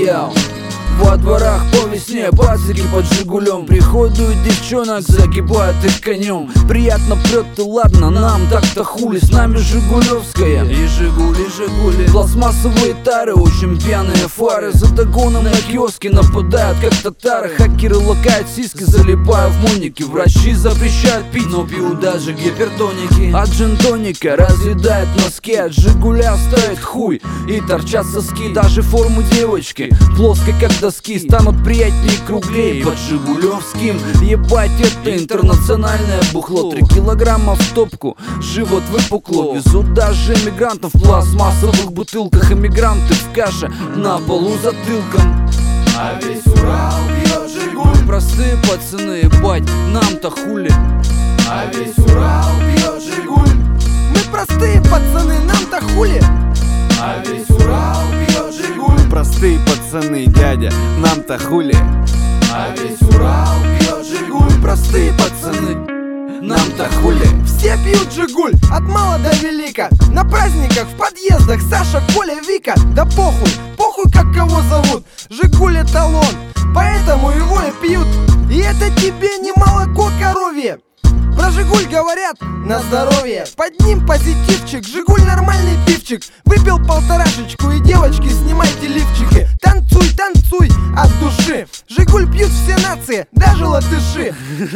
Йоу. Во дворах по весне пацики под Жигулем. Приходят девчонок, загибают их конем. Приятно прет и ладно, нам так-то хули. С нами Жигулевская и Жигули. Пластмассовые тары, очень пьяные фары. За догоном на киоске нападают, как татары. Хакеры лакают сиськи, залипая в муники. Врачи запрещают пить, но пьют даже гипертоники. От джин-тоника разъедает носки, от Жигуля стоит хуй и торчат соски. Даже форму девочки плоской, как доски, станут приятнее круглей под Жигулевским. Ебать, это интернациональное бухло. 3 килограмма в топку, живот выпукло. Везут даже эмигрантов в пластмассовых бутылках. Эмигранты в каше, на полу затылком. А весь Урал пьет Жигуль. Простые пацаны, ебать, нам-то хули. А весь Урал пьет Жигуль. Мы простые пацаны, нам-то хули. А весь Урал пьет Жигуль. Простые пацаны, дядя, нам-то хули. А весь Урал пьет Жигуль. Простые пацаны, нам-то хули. Все пьют Жигуль, от мала до велика. На праздниках, в подъездах Саша, Коля, Вика. Да похуй, похуй как кого зовут. Жигуль эталон, поэтому его и пьют. И это тебе не молоко коровье. Про Жигуль говорят на здоровье. Под ним позитивчик, Жигуль нормальный пивчик. Выпил полторашечку и девочки, снимайте лифчики. Танцуй, танцуй от души. Жигуль пьют все нации, даже латыши.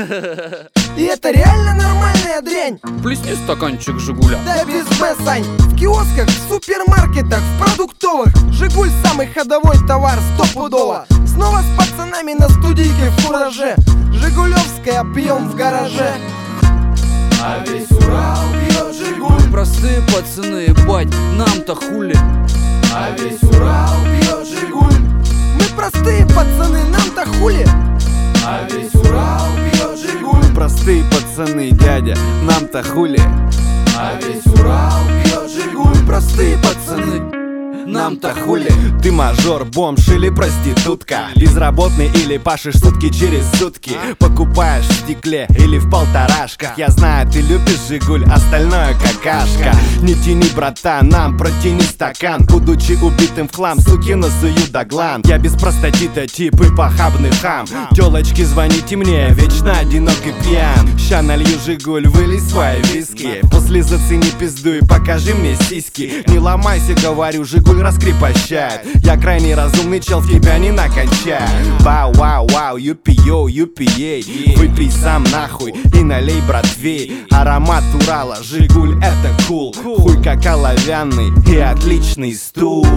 И это реально нормальная дрянь. Плесни стаканчик Жигуля. Да без Б, Сань. В киосках, в супермаркетах, в продуктовых Жигуль самый ходовой товар, стопудово. Снова с пацанами на студийке в фураже. Жигулевская пьем в гараже. А весь Урал пьет Жигуль. Простые пацаны, ебать, нам-то хули. А весь Урал пьет Жигуль. Мы простые пацаны, нам-то хули. А весь Урал пьет Жигуль. Простые пацаны, дядя, нам-то хули. А весь Урал пьет Жигуль. Простые пацаны, нам-то хули. Ты мажор, бомж или проститутка, безработный или пашешь сутки через сутки, покупаешь в стекле или в полторашках. Я знаю, ты любишь Жигуль, остальное какашка. Не тяни, братан, нам протяни стакан. Будучи убитым в хлам, суки насую до глан. Я без простатита тип и похабный хам. Тёлочки, звоните мне, вечно одинок и пьян. Ща налью Жигуль, вылей свои виски. После зацени пизду и покажи мне сиськи. Не ломайся, говорю, Жигуль раскрепощает. Я крайне разумный чел, в тебя не накачаю. Вау-вау-вау, юпи-йоу, юпи-ей. Выпей сам нахуй и налей, братвей. Аромат Урала, Жигуль, это кул. Хуй как оловянный и отличный стул.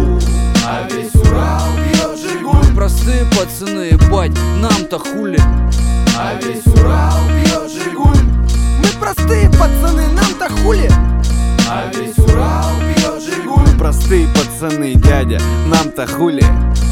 А весь Урал пьет Жигуль. Простые пацаны, ебать, нам-то хули. А весь Урал пьет Жигуль. Мы простые пацаны, нам-то хули. А весь Урал пьет Жигуль. Простые пацаны, дядя, нам-то хули.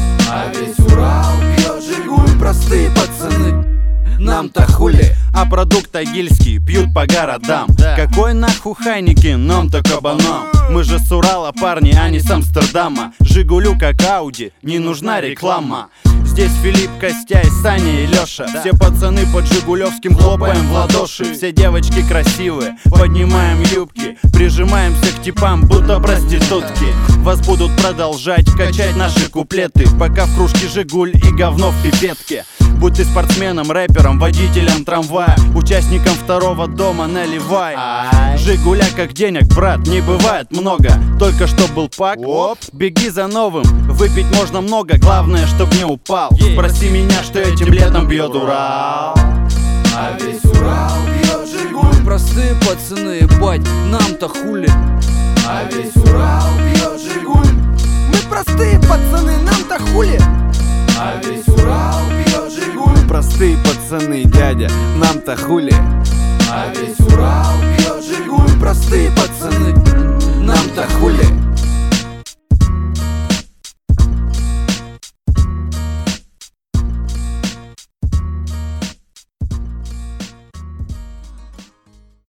А весь Урал пьет Жигуль. Простые пацаны, нам-то хули. А продукт тагильский пьют по городам. Какой нахуй Хайнекен, нам-то кабанам. Мы же с Урала, парни, а не с Амстердама. Жигулю как Ауди, не нужна реклама. Здесь Филипп, Костя и Саня и Лёша. Все пацаны под Жигулевским хлопаем в ладоши. Все девочки красивые, поднимаем юбки, прижимаемся к типам, будто проститутки. Вас будут продолжать качать наши куплеты, пока в кружке Жигуль и говно в пипетке. Будь ты спортсменом, рэпером, водителем трамвая, участником второго дома наливай. Жигуля как денег, брат, не бывает много. Только что был пак, беги за новым. Выпить можно много, главное, чтоб не упал. Спроси меня, что этим летом бьет Урал. А весь Урал пьет Жигуль. Простые пацаны, ебать, нам-то хули. А весь Урал пьет Жигуль. Мы простые пацаны, нам-то хули. А весь Урал пьет Жигуль. Простые пацаны, дядя, нам-то хули. А весь Урал пьет Жигуль. Простые пацаны,